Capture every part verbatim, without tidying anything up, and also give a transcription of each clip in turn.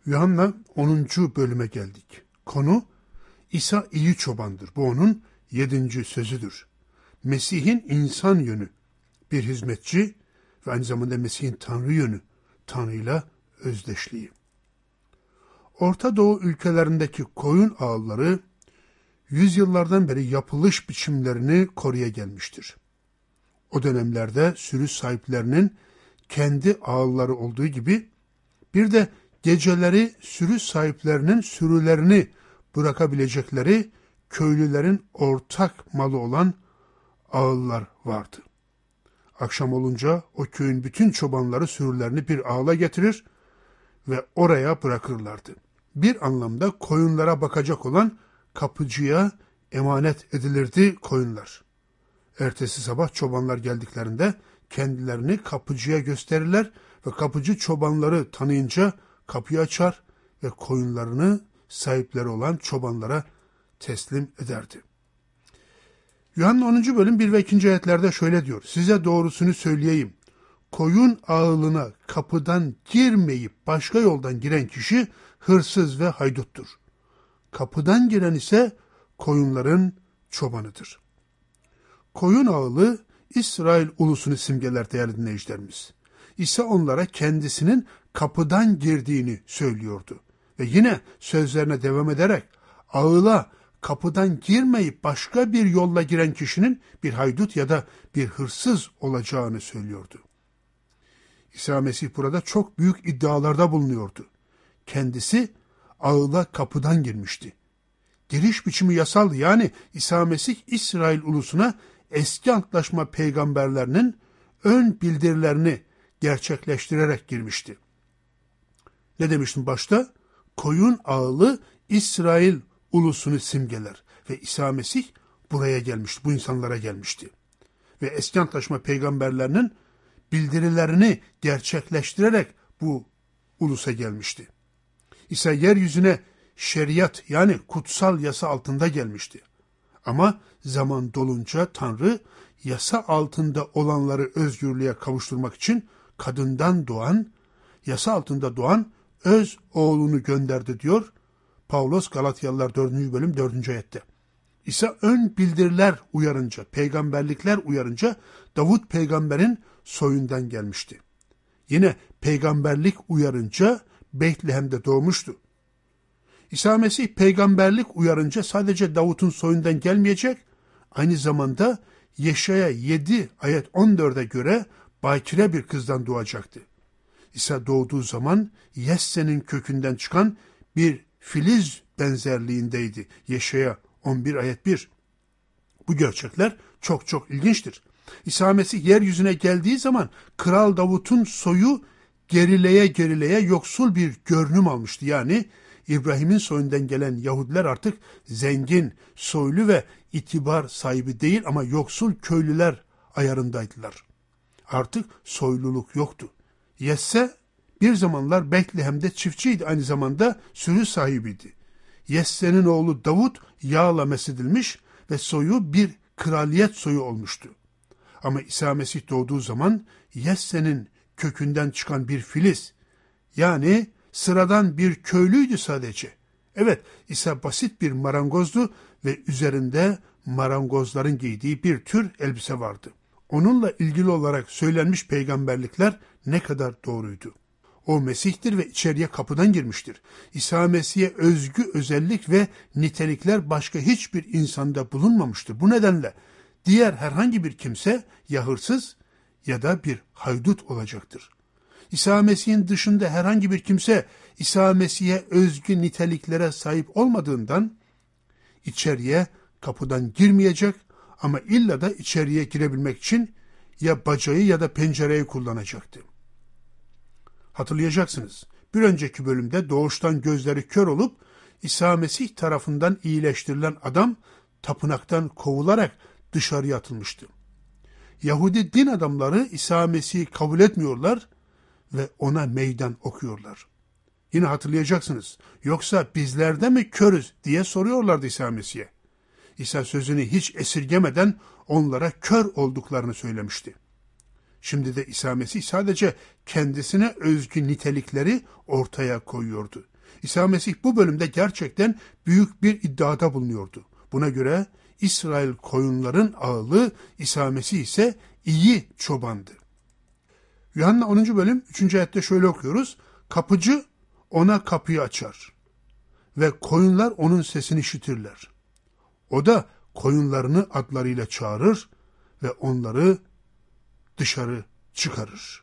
Yuhanna onuncu bölüme geldik. Konu İsa iyi çobandır. Bu onun yedinci sözüdür. Mesih'in insan yönü, bir hizmetçi ve aynı zamanda Mesih'in Tanrı yönü, Tanrı'yla özdeşliği. Orta Doğu ülkelerindeki koyun ağları yüzyıllardan beri yapılış biçimlerini koruya gelmiştir. O dönemlerde sürü sahiplerinin kendi ağları olduğu gibi bir de geceleri sürü sahiplerinin sürülerini bırakabilecekleri köylülerin ortak malı olan ağıllar vardı. Akşam olunca o köyün bütün çobanları sürülerini bir ağla getirir ve oraya bırakırlardı. Bir anlamda koyunlara bakacak olan kapıcıya emanet edilirdi koyunlar. Ertesi sabah çobanlar geldiklerinde kendilerini kapıcıya gösterirler ve kapıcı çobanları tanıyınca kapıyı açar ve koyunlarını sahipleri olan çobanlara teslim ederdi. Yuhanna onuncu bölüm bir ve ikinci ayetlerde şöyle diyor. Size doğrusunu söyleyeyim. Koyun ağılına kapıdan girmeyip başka yoldan giren kişi hırsız ve hayduttur. Kapıdan giren ise koyunların çobanıdır. Koyun ağılı İsrail ulusunu simgeler değerli dinleyicilerimiz. İsa onlara kendisinin kapıdan girdiğini söylüyordu. Ve yine sözlerine devam ederek ağıla kapıdan girmeyip başka bir yolla giren kişinin bir haydut ya da bir hırsız olacağını söylüyordu. İsa Mesih burada çok büyük iddialarda bulunuyordu. Kendisi ağıla kapıdan girmişti. Giriş biçimi yasaldı. Yani İsa Mesih İsrail ulusuna eski antlaşma peygamberlerinin ön bildirilerini gerçekleştirerek girmişti. Ne demiştim başta? Koyun ağılı İsrail ulusunu simgeler ve İsa Mesih buraya gelmişti, bu insanlara gelmişti. Ve eski antlaşma peygamberlerinin bildirilerini gerçekleştirerek bu ulusa gelmişti. İsa yeryüzüne şeriat yani kutsal yasa altında gelmişti. Ama zaman dolunca Tanrı yasa altında olanları özgürlüğe kavuşturmak için kadından doğan, yasa altında doğan öz oğlunu gönderdi diyor Pavlos Galatyalılar dördüncü bölüm dördüncü ayette. İsa ön bildiriler uyarınca, peygamberlikler uyarınca Davut peygamberin soyundan gelmişti. Yine peygamberlik uyarınca Betlehem'de doğmuştu. İsa Mesih peygamberlik uyarınca sadece Davut'un soyundan gelmeyecek, aynı zamanda Yeşaya yedi ayet on dörde göre bakire bir kızdan doğacaktı. İsa doğduğu zaman Yesse'nin kökünden çıkan bir filiz benzerliğindeydi. Yeşaya on bir ayet bir. Bu gerçekler çok çok ilginçtir. İsa Mesih yeryüzüne geldiği zaman Kral Davut'un soyu gerileye gerileye yoksul bir görünüm almıştı. Yani İbrahim'in soyundan gelen Yahudiler artık zengin, soylu ve itibar sahibi değil ama yoksul köylüler ayarındaydılar. Artık soyluluk yoktu. Yesse bir zamanlar Betlehem'de çiftçiydi, aynı zamanda sürü sahibiydi. Yesse'nin oğlu Davut yağla mesedilmiş ve soyu bir kraliyet soyu olmuştu. Ama İsa Mesih doğduğu zaman Yesse'nin kökünden çıkan bir filiz, yani sıradan bir köylüydü sadece. Evet, İsa basit bir marangozdu ve üzerinde marangozların giydiği bir tür elbise vardı. Onunla ilgili olarak söylenmiş peygamberlikler ne kadar doğruydu. O Mesih'tir ve içeriye kapıdan girmiştir. İsa Mesih'e özgü özellik ve nitelikler başka hiçbir insanda bulunmamıştır. Bu nedenle diğer herhangi bir kimse ya hırsız ya da bir haydut olacaktır. İsa Mesih'in dışında herhangi bir kimse İsa Mesih'e özgü niteliklere sahip olmadığından içeriye kapıdan girmeyecek ama illa da içeriye girebilmek için ya bacağı ya da pencereyi kullanacaktı. Hatırlayacaksınız. Bir önceki bölümde doğuştan gözleri kör olup İsa Mesih tarafından iyileştirilen adam tapınaktan kovularak dışarıya atılmıştı. Yahudi din adamları İsa Mesih'i kabul etmiyorlar ve ona meydan okuyorlar. Yine hatırlayacaksınız. Yoksa bizlerde mi körüz diye soruyorlardı İsa Mesih'e. İsa sözünü hiç esirgemeden onlara kör olduklarını söylemişti. Şimdi de İsa Mesih sadece kendisine özgü nitelikleri ortaya koyuyordu. İsa Mesih bu bölümde gerçekten büyük bir iddiada bulunuyordu. Buna göre İsrail koyunların ağılı, İsa Mesih ise iyi çobandı. Yuhanna onuncu bölüm üçüncü ayette şöyle okuyoruz. Kapıcı ona kapıyı açar ve koyunlar onun sesini işitirler. O da koyunlarını adlarıyla çağırır ve onları dışarı çıkarır.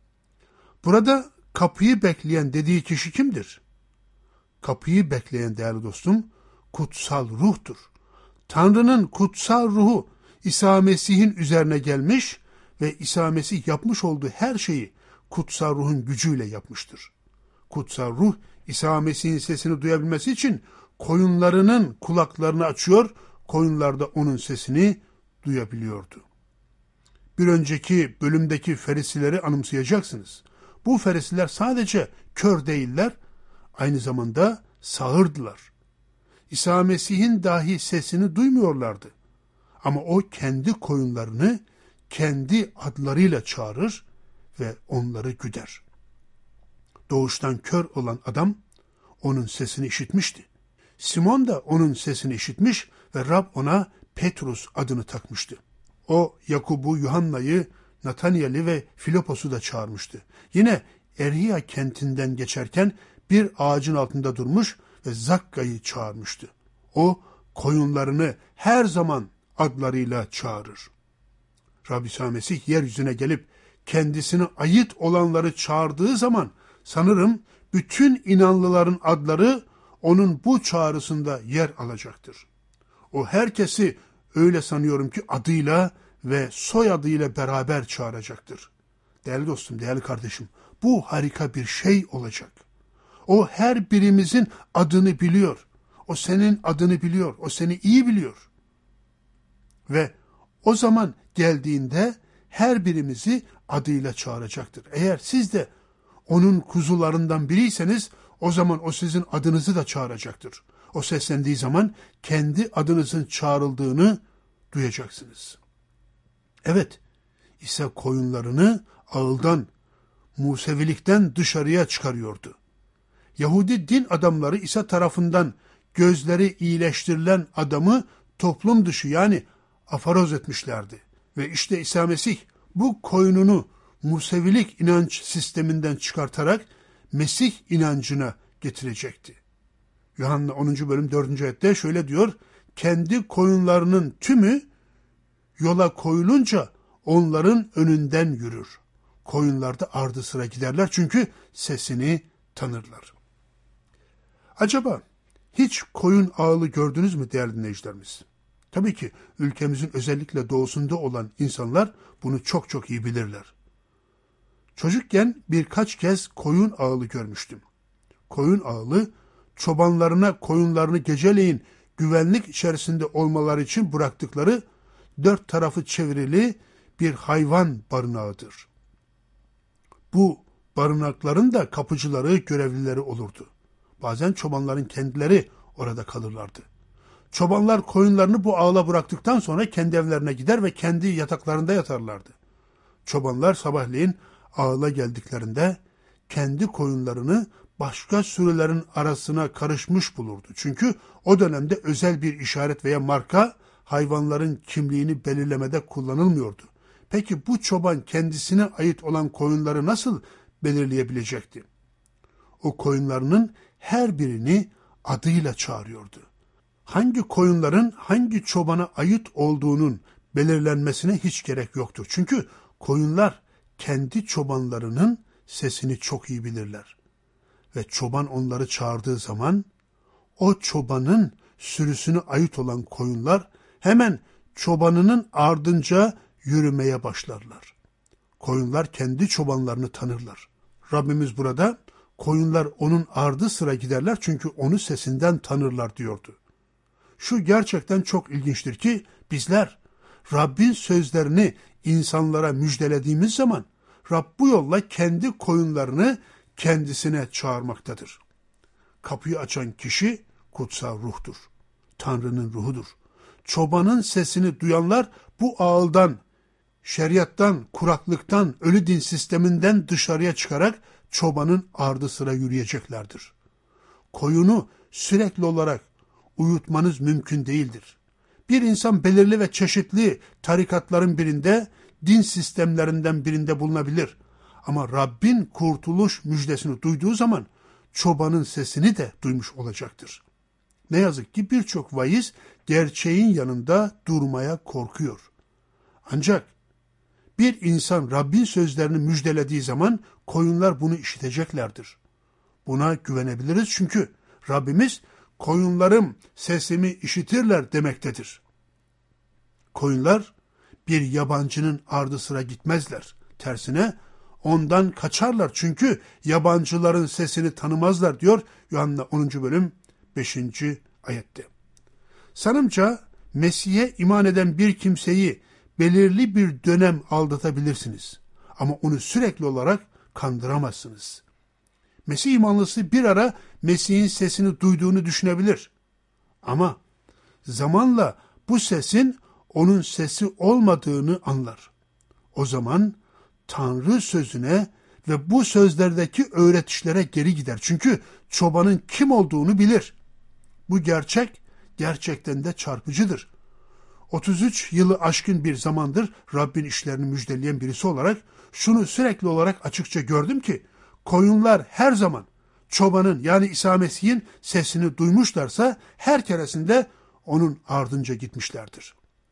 Burada kapıyı bekleyen dediği kişi kimdir? Kapıyı bekleyen değerli dostum, kutsal ruhtur. Tanrı'nın kutsal ruhu İsa Mesih'in üzerine gelmiş ve İsa Mesih yapmış olduğu her şeyi kutsal ruhun gücüyle yapmıştır. Kutsal ruh İsa Mesih'in sesini duyabilmesi için koyunlarının kulaklarını açıyor, koyunlar da onun sesini duyabiliyordu. Bir önceki bölümdeki ferisileri anımsayacaksınız. Bu ferisiler sadece kör değiller, aynı zamanda sağırdılar. İsa Mesih'in dahi sesini duymuyorlardı. Ama o kendi koyunlarını kendi adlarıyla çağırır ve onları güder. Doğuştan kör olan adam onun sesini işitmişti. Simon da onun sesini işitmiş ve Rab ona Petrus adını takmıştı. O Yakub'u, Yuhanna'yı, Nataniyel'i ve Filipos'u da çağırmıştı. Yine Eriya kentinden geçerken bir ağacın altında durmuş ve Zakka'yı çağırmıştı. O koyunlarını her zaman adlarıyla çağırır. Rabbi İsa Mesih yeryüzüne gelip kendisine ait olanları çağırdığı zaman sanırım bütün inanlıların adları onun bu çağrısında yer alacaktır. O herkesi öyle sanıyorum ki adıyla ve soyadıyla beraber çağıracaktır. Değerli dostum, değerli kardeşim, bu harika bir şey olacak. O her birimizin adını biliyor. O senin adını biliyor. O seni iyi biliyor. Ve o zaman geldiğinde her birimizi adıyla çağıracaktır. Eğer siz de onun kuzularından biriyseniz o zaman o sizin adınızı da çağıracaktır. O seslendiği zaman kendi adınızın çağrıldığını duyacaksınız. Evet, İsa koyunlarını ağıldan, Musevilikten dışarıya çıkarıyordu. Yahudi din adamları İsa tarafından gözleri iyileştirilen adamı toplum dışı yani afaroz etmişlerdi. Ve işte İsa Mesih bu koyununu Musevilik inanç sisteminden çıkartarak Mesih inancına getirecekti. Yuhanna onuncu bölüm dördüncü ayette şöyle diyor, kendi koyunlarının tümü yola koyulunca onların önünden yürür. Koyunlar da ardı sıra giderler çünkü sesini tanırlar. Acaba hiç koyun ağılı gördünüz mü değerli dinleyicilerimiz? Tabii ki ülkemizin özellikle doğusunda olan insanlar bunu çok çok iyi bilirler. Çocukken birkaç kez koyun ağılı görmüştüm. Koyun ağılı çobanlarına koyunlarını geceleyin güvenlik içerisinde olmaları için bıraktıkları dört tarafı çevrili bir hayvan barınağıdır. Bu barınakların da kapıcıları, görevlileri olurdu. Bazen çobanların kendileri orada kalırlardı. Çobanlar koyunlarını bu ağla bıraktıktan sonra kendi evlerine gider ve kendi yataklarında yatarlardı. Çobanlar sabahleyin ağla geldiklerinde kendi koyunlarını başka sürülerin arasına karışmış bulurdu. Çünkü o dönemde özel bir işaret veya marka hayvanların kimliğini belirlemede kullanılmıyordu. Peki bu çoban kendisine ait olan koyunları nasıl belirleyebilecekti? O koyunlarının her birini adıyla çağırıyordu. Hangi koyunların hangi çobana ait olduğunun belirlenmesine hiç gerek yoktur. Çünkü koyunlar kendi çobanlarının sesini çok iyi bilirler. Ve çoban onları çağırdığı zaman o çobanın sürüsüne ait olan koyunlar hemen çobanının ardınca yürümeye başlarlar. Koyunlar kendi çobanlarını tanırlar. Rabbimiz burada koyunlar onun ardı sıra giderler çünkü onu sesinden tanırlar diyordu. Şu gerçekten çok ilginçtir ki bizler Rabbin sözlerini insanlara müjdelediğimiz zaman Rab bu yolla kendi koyunlarını kendisine çağırmaktadır. Kapıyı açan kişi kutsal ruhtur. Tanrı'nın ruhudur. Çobanın sesini duyanlar bu ağıldan, şeriattan, kuraklıktan, ölü din sisteminden dışarıya çıkarak çobanın ardı sıra yürüyeceklerdir. koyunu sürekli olarak uyutmanız mümkün değildir. Bir insan belirli ve çeşitli tarikatların birinde, din sistemlerinden birinde bulunabilir. Ama Rabbin kurtuluş müjdesini duyduğu zaman çobanın sesini de duymuş olacaktır. Ne yazık ki birçok vaiz gerçeğin yanında durmaya korkuyor. Ancak bir insan Rabbin sözlerini müjdelediği zaman koyunlar bunu işiteceklerdir. Buna güvenebiliriz çünkü Rabbimiz koyunlarım sesimi işitirler demektedir. Koyunlar bir yabancının ardı sıra gitmezler. Tersine ondan kaçarlar çünkü yabancıların sesini tanımazlar diyor Yuhanna onuncu bölüm beşinci ayette. Sanımca Mesih'e iman eden bir kimseyi belirli bir dönem aldatabilirsiniz. Ama onu sürekli olarak kandıramazsınız. Mesih imanlısı bir ara Mesih'in sesini duyduğunu düşünebilir. Ama zamanla bu sesin onun sesi olmadığını anlar. O zaman Tanrı sözüne ve bu sözlerdeki öğretişlere geri gider. Çünkü çobanın kim olduğunu bilir. Bu gerçek gerçekten de çarpıcıdır. otuz üç yılı aşkın bir zamandır Rabbin işlerini müjdeleyen birisi olarak şunu sürekli olarak açıkça gördüm ki koyunlar her zaman çobanın yani İsa Mesih'in sesini duymuşlarsa her keresinde onun ardınca gitmişlerdir.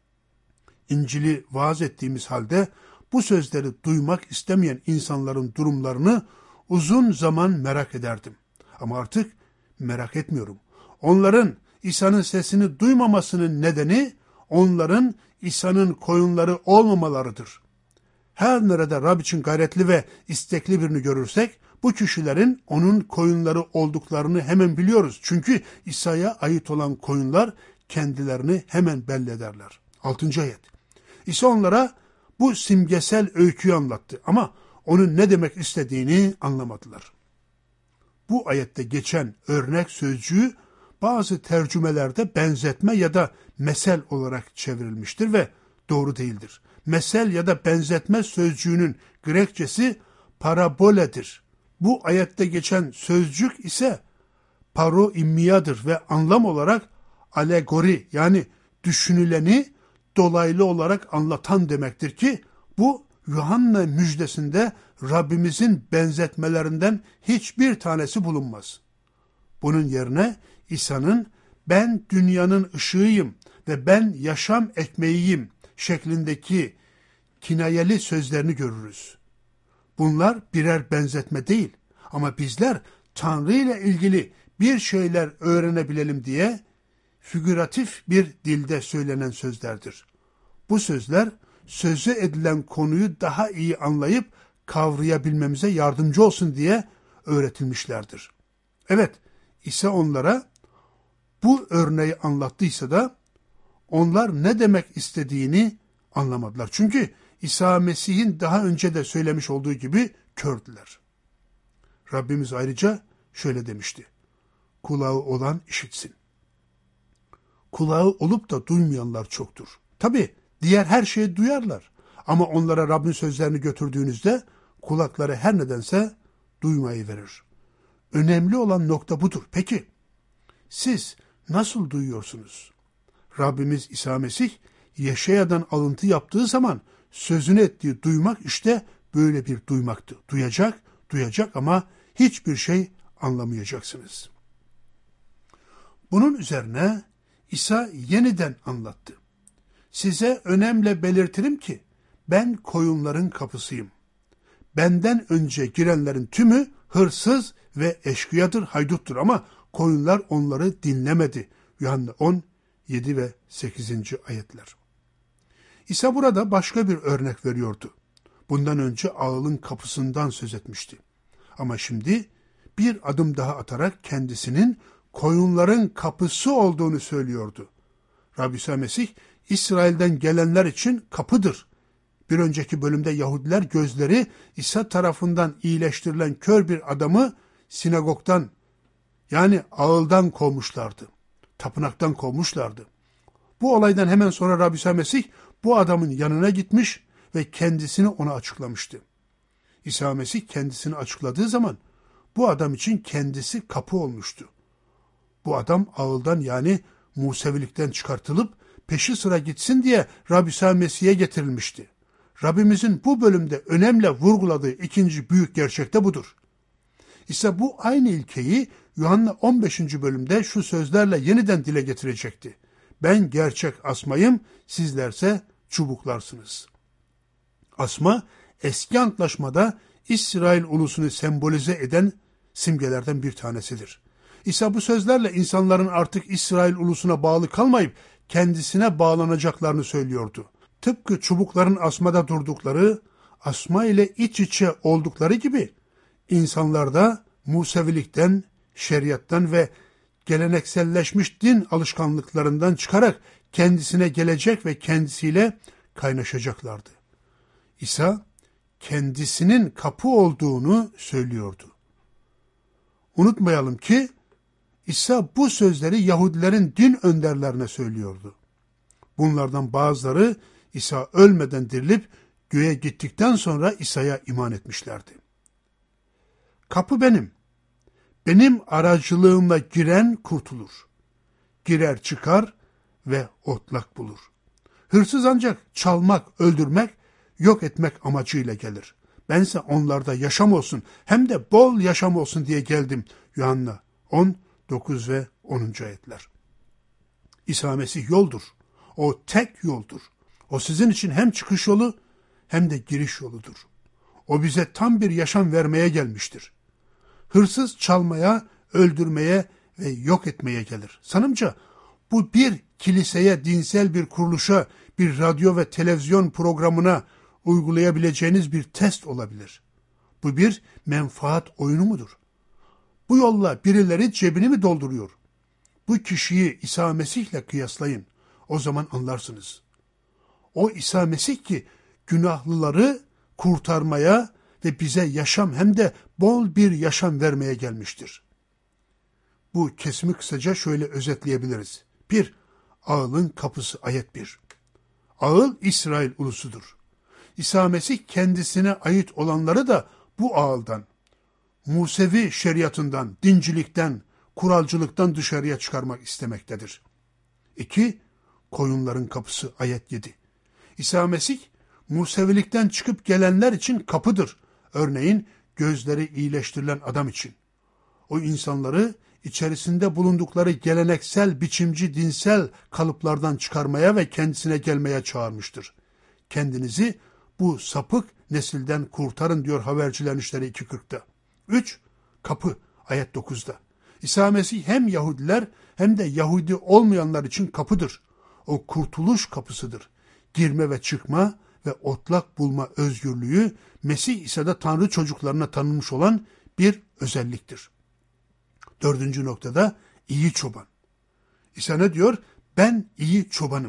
İncil'i vaaz ettiğimiz halde bu sözleri duymak istemeyen insanların durumlarını uzun zaman merak ederdim. Ama artık merak etmiyorum. Onların İsa'nın sesini duymamasının nedeni onların İsa'nın koyunları olmamalarıdır. Her nerede Rab için gayretli ve istekli birini görürsek bu kişilerin onun koyunları olduklarını hemen biliyoruz. Çünkü İsa'ya ait olan koyunlar kendilerini hemen belli ederler. altıncı ayet. İsa onlara bu simgesel öyküyü anlattı ama onun ne demek istediğini anlamadılar. Bu ayette geçen örnek sözcüğü bazı tercümelerde benzetme ya da mesel olarak çevrilmiştir ve doğru değildir. Mesel ya da benzetme sözcüğünün Grekçesi paraboledir. Bu ayette geçen sözcük ise paroimmiyadır ve anlam olarak alegori yani düşünüleni dolaylı olarak anlatan demektir ki bu Yuhanna müjdesinde Rabbimizin benzetmelerinden hiçbir tanesi bulunmaz. Bunun yerine İsa'nın ben dünyanın ışığıyım ve ben yaşam ekmeğiyim şeklindeki kinayeli sözlerini görürüz. Bunlar birer benzetme değil ama bizler Tanrı ile ilgili bir şeyler öğrenebilelim diye figüratif bir dilde söylenen sözlerdir. Bu sözler sözü edilen konuyu daha iyi anlayıp kavrayabilmemize yardımcı olsun diye öğretilmişlerdir. Evet, İsa onlara bu örneği anlattıysa da onlar ne demek istediğini anlamadılar. Çünkü İsa Mesih'in daha önce de söylemiş olduğu gibi kördüler. Rabbimiz ayrıca şöyle demişti. Kulağı olan işitsin. Kulağı olup da duymayanlar çoktur. Tabii diğer her şeyi duyarlar. Ama onlara Rabbin sözlerini götürdüğünüzde kulakları her nedense duymayı verir. Önemli olan nokta budur. Peki siz nasıl duyuyorsunuz? Rabbimiz İsa Mesih Yeşaya'dan alıntı yaptığı zaman sözünü ettiği duymak işte böyle bir duymaktı. Duyacak, duyacak ama hiçbir şey anlamayacaksınız. Bunun üzerine İsa yeniden anlattı. Size önemli belirtirim ki ben koyunların kapısıyım. Benden önce girenlerin tümü hırsız ve eşkıyadır, hayduttur ama koyunlar onları dinlemedi. Yuhanna on, yedi ve sekizinci ayetler. İsa burada başka bir örnek veriyordu. Bundan önce ağılın kapısından söz etmişti. Ama şimdi bir adım daha atarak kendisinin koyunların kapısı olduğunu söylüyordu. Rabbi İsa Mesih, İsrail'den gelenler için kapıdır. Bir önceki bölümde Yahudiler gözleri İsa tarafından iyileştirilen kör bir adamı sinagogdan yani ağıldan kovmuşlardı. Tapınaktan kovmuşlardı. Bu olaydan hemen sonra Rabbi İsa Mesih bu adamın yanına gitmiş ve kendisini ona açıklamıştı. İsa Mesih kendisini açıkladığı zaman bu adam için kendisi kapı olmuştu. Bu adam ağıldan yani Musevilikten çıkartılıp peşi sıra gitsin diye Rab İsa Mesih'e getirilmişti. Rabbimizin bu bölümde önemli vurguladığı ikinci büyük gerçek de budur. İşte bu aynı ilkeyi Yuhanna on beşinci bölümde şu sözlerle yeniden dile getirecekti. Ben gerçek asmayım, sizlerse çubuklarsınız. Asma, eski antlaşmada İsrail ulusunu sembolize eden simgelerden bir tanesidir. İsa bu sözlerle insanların artık İsrail ulusuna bağlı kalmayıp kendisine bağlanacaklarını söylüyordu. Tıpkı çubukların asmada durdukları, asma ile iç içe oldukları gibi insanlar da Musevilikten, şeriattan ve gelenekselleşmiş din alışkanlıklarından çıkarak kendisine gelecek ve kendisiyle kaynaşacaklardı. İsa kendisinin kapı olduğunu söylüyordu. Unutmayalım ki İsa bu sözleri Yahudilerin din önderlerine söylüyordu. Bunlardan bazıları İsa ölmeden dirilip göğe gittikten sonra İsa'ya iman etmişlerdi. Kapı benim. Benim aracılığımla giren kurtulur. Girer çıkar ve otlak bulur. Hırsız ancak çalmak, öldürmek, yok etmek amacıyla gelir. Bense onlarda yaşam olsun, hem de bol yaşam olsun diye geldim. Yuhanna on, dokuz ve onuncu ayetler. İsa Mesih yoldur. O tek yoldur. O sizin için hem çıkış yolu hem de giriş yoludur. O bize tam bir yaşam vermeye gelmiştir. Hırsız çalmaya, öldürmeye ve yok etmeye gelir. Sanımca bu bir kiliseye, dinsel bir kuruluşa, bir radyo ve televizyon programına uygulayabileceğiniz bir test olabilir. Bu bir menfaat oyunu mudur? Bu yolla birileri cebini mi dolduruyor? Bu kişiyi İsa Mesih'le kıyaslayın. O zaman anlarsınız. O İsa Mesih ki günahlıları kurtarmaya ve bize yaşam hem de bol bir yaşam vermeye gelmiştir. Bu kesimi kısaca şöyle özetleyebiliriz. bir. Ağılın kapısı ayet bir. Ağıl İsrail ulusudur. İsa Mesih kendisine ait olanları da bu ağıldan, Musevi şeriatından, dincilikten, kuralcılıktan dışarıya çıkarmak istemektedir. iki. Koyunların kapısı ayet yedi. İsa Mesih Musevilikten çıkıp gelenler için kapıdır. Örneğin gözleri iyileştirilen adam için. O insanları içerisinde bulundukları geleneksel, biçimci, dinsel kalıplardan çıkarmaya ve kendisine gelmeye çağırmıştır. Kendinizi bu sapık nesilden kurtarın diyor Habercilerin İşleri iki kırkta. üç. Kapı ayet dokuzda. İsa Mesih hem Yahudiler hem de Yahudi olmayanlar için kapıdır. O kurtuluş kapısıdır. Girme ve çıkma ve otlak bulma özgürlüğü Mesih İsa'da Tanrı çocuklarına tanınmış olan bir özelliktir. Dördüncü noktada iyi çoban. İsa ne diyor? Ben iyi çobanım.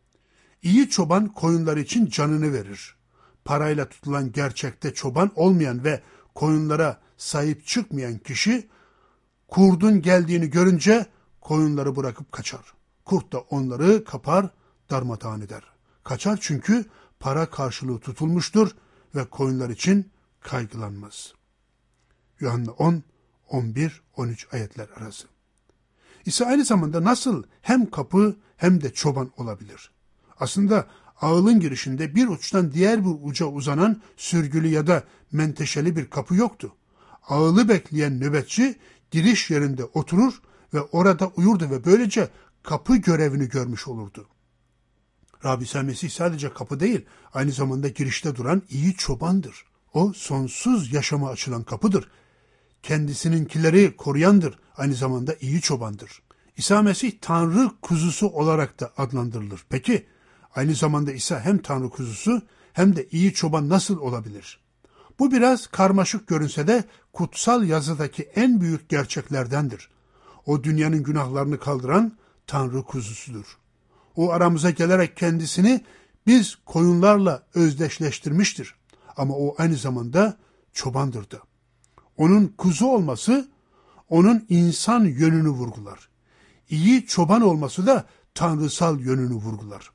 İyi çoban koyunlar için canını verir. Parayla tutulan gerçekte çoban olmayan ve koyunlara sahip çıkmayan kişi kurdun geldiğini görünce koyunları bırakıp kaçar. Kurt da onları kapar, darmadağın eder. Kaçar çünkü para karşılığı tutulmuştur ve koyunlar için kaygılanmaz. Yuhanna on, on bir, on üç ayetler arası. İsa aynı zamanda nasıl hem kapı hem de çoban olabilir? Aslında ağılın girişinde bir uçtan diğer bir uca uzanan sürgülü ya da menteşeli bir kapı yoktu. Ağılı bekleyen nöbetçi giriş yerinde oturur ve orada uyurdu ve böylece kapı görevini görmüş olurdu. Rabbi İsa Mesih sadece kapı değil, aynı zamanda girişte duran iyi çobandır. O sonsuz yaşama açılan kapıdır. Kendisininkileri koruyandır, aynı zamanda iyi çobandır. İsa Mesih Tanrı kuzusu olarak da adlandırılır. Peki, aynı zamanda İsa hem Tanrı kuzusu hem de iyi çoban nasıl olabilir? Bu biraz karmaşık görünse de kutsal yazıdaki en büyük gerçeklerdendir. O dünyanın günahlarını kaldıran Tanrı kuzusudur. O aramıza gelerek kendisini biz koyunlarla özdeşleştirmiştir. Ama o aynı zamanda çobandır da. Onun kuzu olması onun insan yönünü vurgular. İyi çoban olması da tanrısal yönünü vurgular.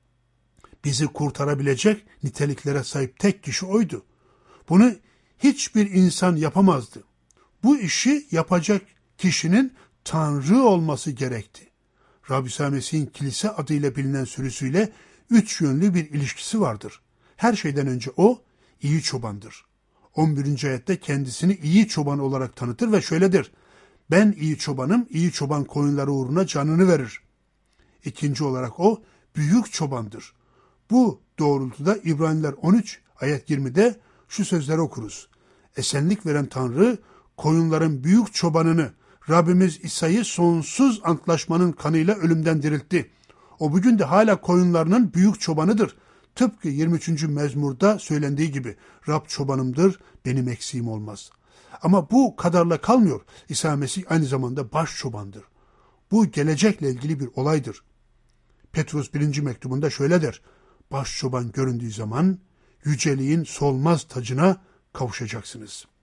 Bizi kurtarabilecek niteliklere sahip tek kişi oydu. Bunu hiçbir insan yapamazdı. Bu işi yapacak kişinin Tanrı olması gerekti. Rabbi İsa Mesih'in kilise adıyla bilinen sürüsüyle üç yönlü bir ilişkisi vardır. Her şeyden önce o iyi çobandır. on birinci ayette kendisini iyi çoban olarak tanıtır ve şöyledir: ben iyi çobanım, iyi çoban koyunları uğruna canını verir. İkinci olarak o büyük çobandır. Bu doğrultuda İbraniler on üç ayet yirmide şu sözleri okuruz: esenlik veren Tanrı koyunların büyük çobanını Rabbimiz İsa'yı sonsuz antlaşmanın kanıyla ölümden diriltti. O bugün de hala koyunlarının büyük çobanıdır. Tıpkı yirmi üçüncü mezmurda söylendiği gibi Rab çobanımdır, benim eksiğim olmaz. Ama bu kadarla kalmıyor. İsa Mesih aynı zamanda baş çobandır. Bu gelecekle ilgili bir olaydır. Petrus birinci mektubunda şöyle der: baş çoban göründüğü zaman yüceliğin solmaz tacına kavuşacaksınız.